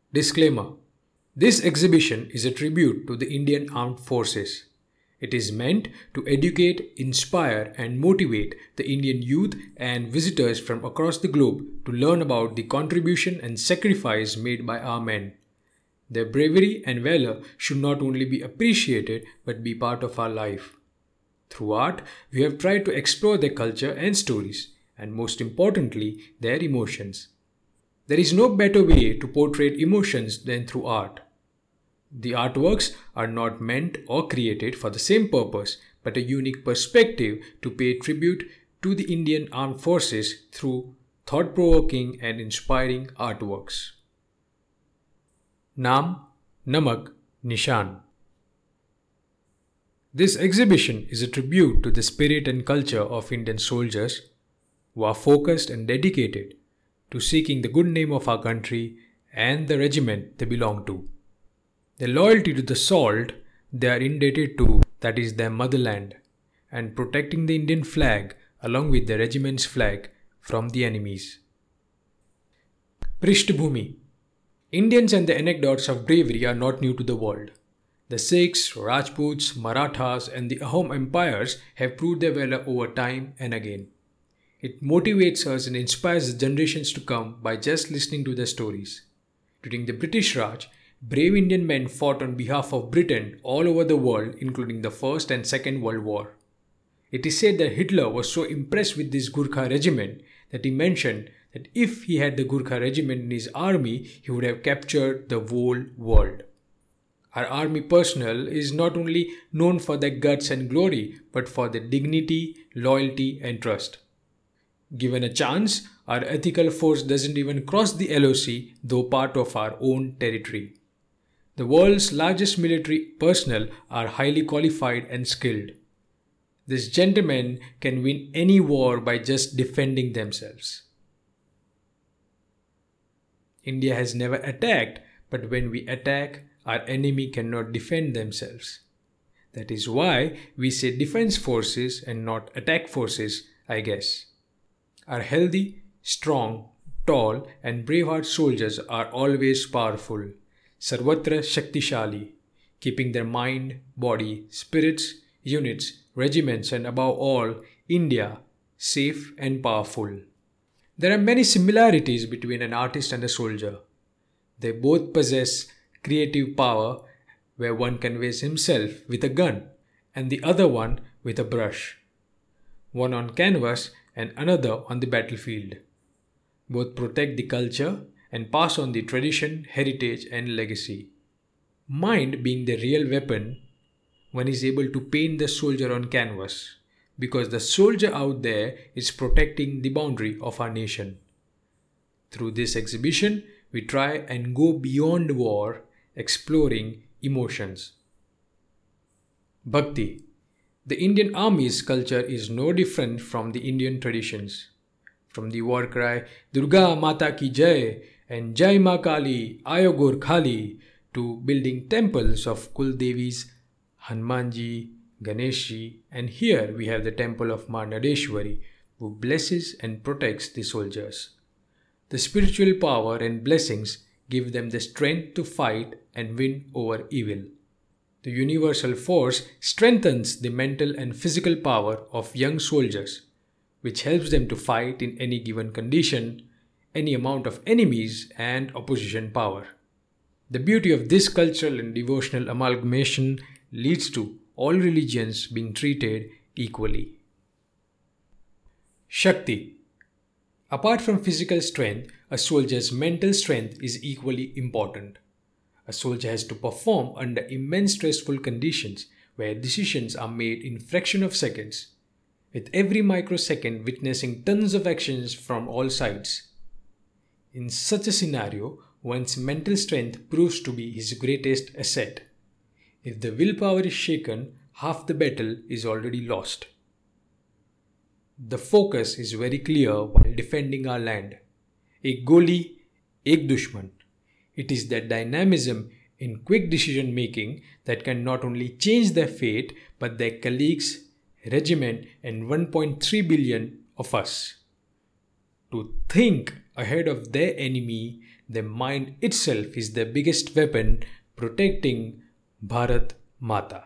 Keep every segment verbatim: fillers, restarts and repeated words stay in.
Disclaimer: this exhibition is a tribute to the Indian Armed Forces. It is meant to educate, inspire, and motivate the Indian youth and visitors from across the globe to learn about the contribution and sacrifice made by our men. Their bravery and valor should not only be appreciated but be part of our life. Through art, we have tried to explore their culture and stories, and most importantly, their emotions. There is no better way to portray emotions than through art. The artworks are not meant or created for the same purpose, but a unique perspective to pay tribute to the Indian Armed Forces through thought-provoking and inspiring artworks. Naam, Namak, Nishan. This exhibition is a tribute to the spirit and culture of Indian soldiers who are focused and dedicated to seeking the good name of our country and the regiment they belong to. Their loyalty to the salt they are indebted to, that is their motherland, and protecting the Indian flag along with the regiment's flag from the enemies. Prishtbhumi. Indians and the anecdotes of bravery are not new to the world. The Sikhs, Rajputs, Marathas, and the Ahom empires have proved their valor over time and again. It motivates us and inspires the generations to come by just listening to their stories. During the British Raj, brave Indian men fought on behalf of Britain all over the world, including the First and Second World War. It is said that Hitler was so impressed with this Gurkha regiment that he mentioned that if he had the Gurkha regiment in his army, he would have captured the whole world. Our army personnel is not only known for their guts and glory, but for their dignity, loyalty, and trust. Given a chance, our ethical force doesn't even cross the L O C, though part of our own territory. The world's largest military personnel are highly qualified and skilled. These gentlemen can win any war by just defending themselves. India has never attacked, but when we attack, our enemy cannot defend themselves. That is why we say defense forces and not attack forces, I guess. Our healthy, strong, tall, and brave-hearted soldiers are always powerful, sarvatra shaktishali, keeping their mind, body, spirits, units, regiments, and above all, India, safe and powerful. There are many similarities between an artist and a soldier. They both possess creative power, where one conveys himself with a gun and the other one with a brush. One on canvas and another on the battlefield. Both protect the culture and pass on the tradition, heritage, and legacy. Mind being the real weapon, one is able to paint the soldier on canvas, because the soldier out there is protecting the boundary of our nation. Through this exhibition, we try and go beyond war, exploring emotions. Bhakti. The Indian Army's culture is no different from the Indian traditions. From the war cry, Durga Mata Ki Jai and Jai Ma Kali, Ayo Gur Khali, to building temples of Kul Devis, Hanumanji, Ganeshji, and here we have the temple of Ma Nadeshwari, who blesses and protects the soldiers. The spiritual power and blessings give them the strength to fight and win over evil. The universal force strengthens the mental and physical power of young soldiers, which helps them to fight in any given condition, any amount of enemies and opposition power. The beauty of this cultural and devotional amalgamation leads to all religions being treated equally. Shakti. Apart from physical strength, a soldier's mental strength is equally important. A soldier has to perform under immense stressful conditions where decisions are made in fraction of seconds, with every microsecond witnessing tons of actions from all sides. In such a scenario, one's mental strength proves to be his greatest asset. If the willpower is shaken, half the battle is already lost. The focus is very clear while defending our land. Ek goli, ek dushman. It is that dynamism in quick decision making that can not only change their fate but their colleagues, regiment, and one point three billion of us. To think ahead of their enemy, their mind itself is their biggest weapon protecting Bharat Mata.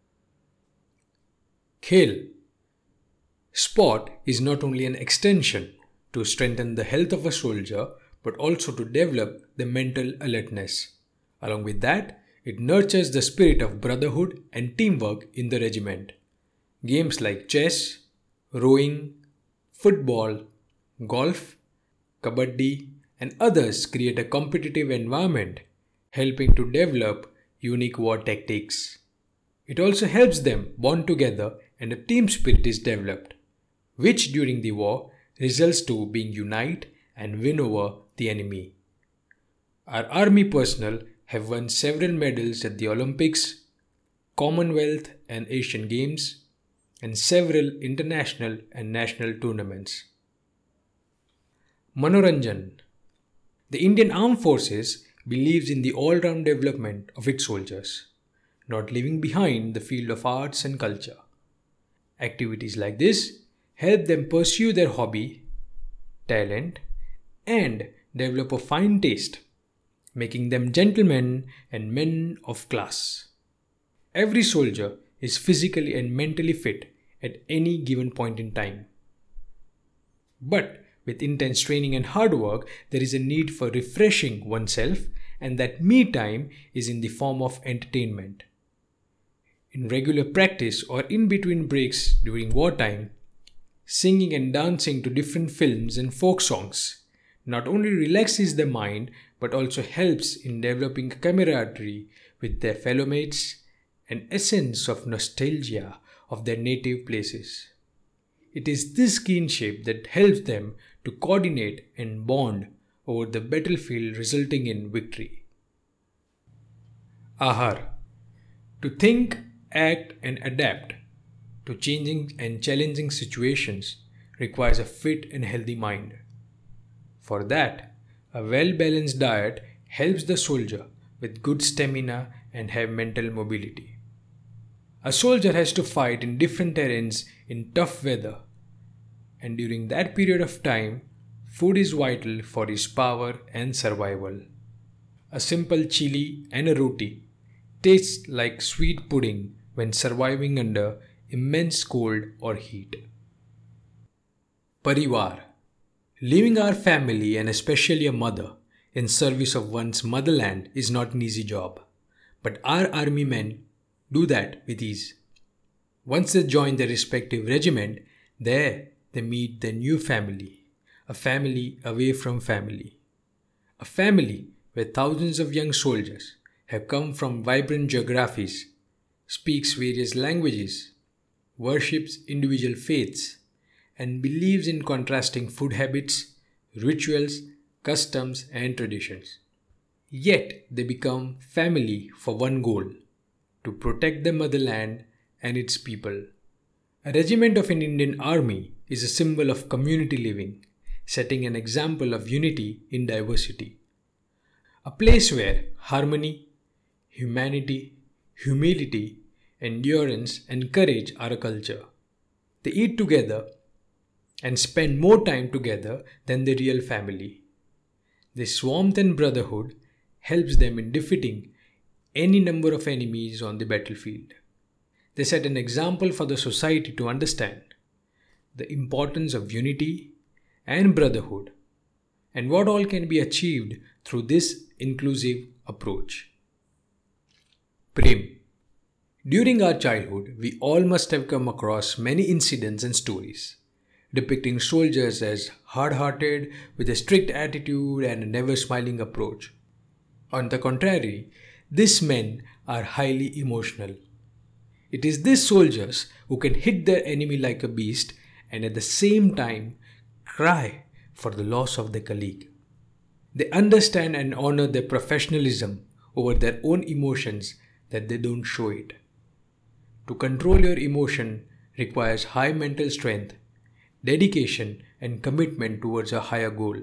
Khel. Sport is not only an extension to strengthen the health of a soldier but also to develop the mental alertness. Along with that, it nurtures the spirit of brotherhood and teamwork in the regiment. Games like chess, rowing, football, golf, kabaddi, and others create a competitive environment, helping to develop unique war tactics. It also helps them bond together and a team spirit is developed, which during the war results to being unite and win over the enemy. Our army personnel have won several medals at the Olympics, Commonwealth and Asian Games, and several international and national tournaments. Manoranjan. The Indian Armed Forces believes in the all-round development of its soldiers, not leaving behind the field of arts and culture. Activities like this help them pursue their hobby, talent, and develop a fine taste, making them gentlemen and men of class. Every soldier is physically and mentally fit at any given point in time. But with intense training and hard work, there is a need for refreshing oneself, and that me time is in the form of entertainment. In regular practice or in between breaks during wartime, singing and dancing to different films and folk songs not only relaxes the mind but also helps in developing camaraderie with their fellow mates and a sense of nostalgia of their native places. It is this kinship that helps them to coordinate and bond over the battlefield, resulting in victory. Ahar. To think, act and adapt to changing and challenging situations requires a fit and healthy mind. For that, a well-balanced diet helps the soldier with good stamina and have mental mobility. A soldier has to fight in different terrains in tough weather, and during that period of time, food is vital for his power and survival. A simple chili and a roti tastes like sweet pudding when surviving under immense cold or heat. Parivar. Leaving our family and especially a mother in service of one's motherland is not an easy job, but our army men do that with ease. Once they join their respective regiment, there they meet their new family, a family away from family, a family where thousands of young soldiers have come from vibrant geographies, speaks various languages, worships individual faiths, and believes in contrasting food habits, rituals, customs, and traditions. Yet they become family for one goal: to protect the motherland and its people. A regiment of an Indian army is a symbol of community living, setting an example of unity in diversity. A place where harmony, humanity, humility, endurance, and courage are a culture. They eat together and spend more time together than the real family. This warmth and brotherhood helps them in defeating any number of enemies on the battlefield. They set an example for the society to understand the importance of unity and brotherhood and what all can be achieved through this inclusive approach. Prem. During our childhood, we all must have come across many incidents and stories depicting soldiers as hard-hearted, with a strict attitude and a never-smiling approach. On the contrary, these men are highly emotional. It is these soldiers who can hit their enemy like a beast and at the same time cry for the loss of their colleague. They understand and honor their professionalism over their own emotions, that they don't show it. To control your emotion requires high mental strength, dedication, and commitment towards a higher goal.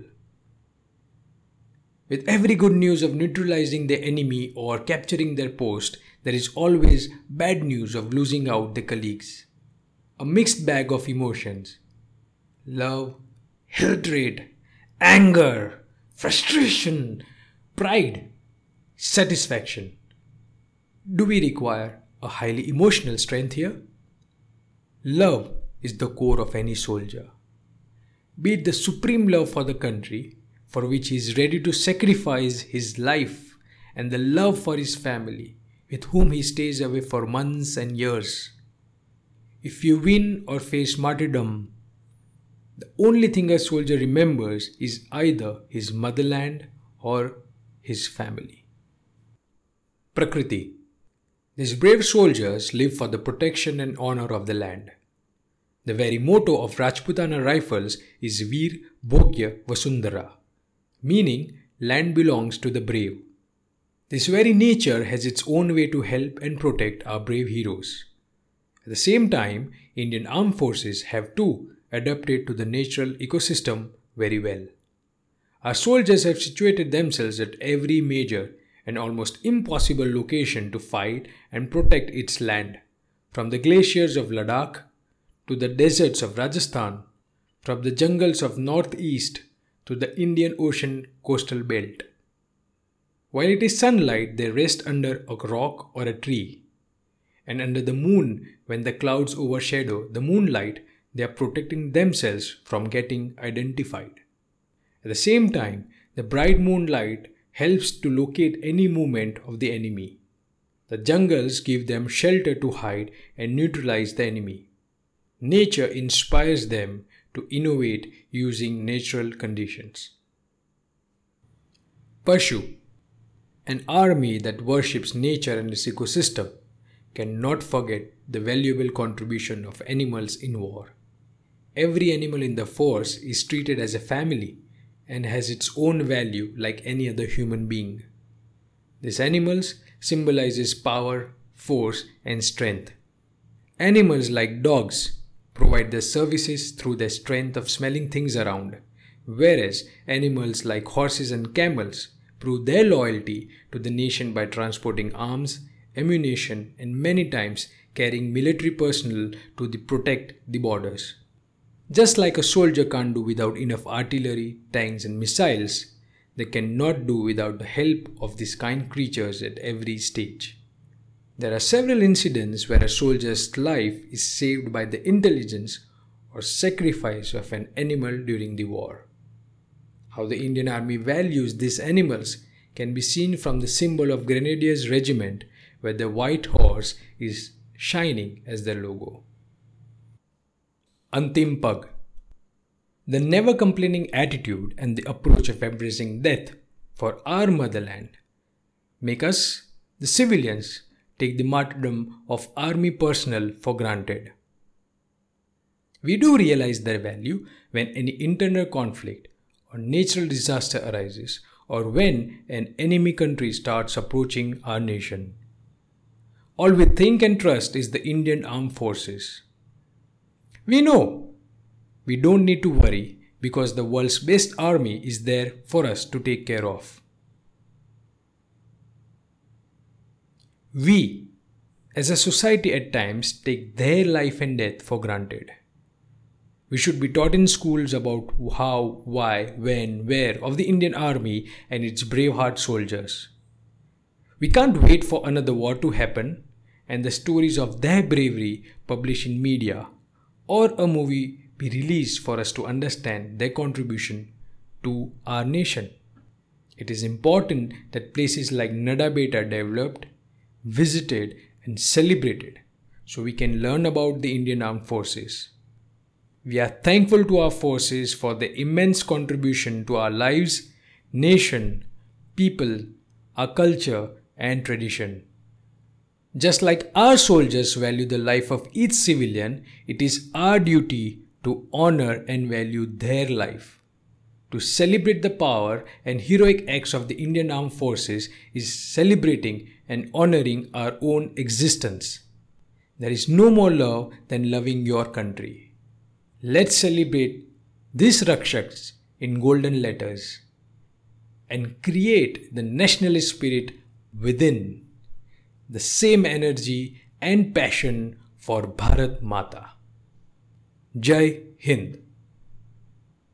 With every good news of neutralizing the enemy or capturing their post, there is always bad news of losing out the colleagues. A mixed bag of emotions: love, hatred, anger, frustration, pride, satisfaction. Do we require a highly emotional strength here? Love is the core of any soldier. Be it the supreme love for the country, for which he is ready to sacrifice his life, and the love for his family, with whom he stays away for months and years. If you win or face martyrdom, the only thing a soldier remembers is either his motherland or his family. Prakriti. These brave soldiers live for the protection and honor of the land. The very motto of Rajputana Rifles is Veer Bhogya Vasundhara, meaning land belongs to the brave. This very nature has its own way to help and protect our brave heroes. At the same time, Indian Armed Forces have too adapted to the natural ecosystem very well. Our soldiers have situated themselves at every major and almost impossible location to fight and protect its land, from the glaciers of Ladakh to the deserts of Rajasthan, from the jungles of northeast to the Indian Ocean coastal belt. While it is sunlight, they rest under a rock or a tree, and under the moon, when the clouds overshadow the moonlight, they are protecting themselves from getting identified. At the same time, the bright moonlight helps to locate any movement of the enemy. The jungles give them shelter to hide and neutralize the enemy. Nature inspires them to innovate using natural conditions. Pashu. An army that worships nature and its ecosystem cannot forget the valuable contribution of animals in war. Every animal in the force is treated as a family and has its own value like any other human being. These animals symbolizes power, force, and strength. Animals like dogs provide their services through their strength of smelling things around, whereas animals like horses and camels prove their loyalty to the nation by transporting arms, ammunition, and many times carrying military personnel to the protect the borders. Just like a soldier can't do without enough artillery, tanks, and missiles, they cannot do without the help of these kind creatures at every stage. There are several incidents where a soldier's life is saved by the intelligence or sacrifice of an animal during the war. How the Indian Army values these animals can be seen from the symbol of Grenadiers Regiment, where the white horse is shining as their logo. Antim Pag. The never complaining attitude and the approach of embracing death for our motherland make us, the civilians, take the martyrdom of army personnel for granted. We do realize their value when any internal conflict or natural disaster arises, or when an enemy country starts approaching our nation. All we think and trust is the Indian Armed Forces. We know we don't need to worry because the world's best army is there for us to take care of. We, as a society at times, take their life and death for granted. We should be taught in schools about how, why, when, where of the Indian Army and its braveheart soldiers. We can't wait for another war to happen and the stories of their bravery published in media or a movie be released for us to understand their contribution to our nation. It is important that places like Nadabet are developed, visited, and celebrated so we can learn about the Indian Armed Forces. We are thankful to our forces for their immense contribution to our lives, nation, people, our culture, and tradition. Just like our soldiers value the life of each civilian, it is our duty to honor and value their life. To celebrate the power and heroic acts of the Indian Armed Forces is celebrating and honoring our own existence. There is no more love than loving your country. Let's celebrate these Rakshaks in golden letters and create the nationalist spirit within, the same energy and passion for Bharat Mata. Jai Hind.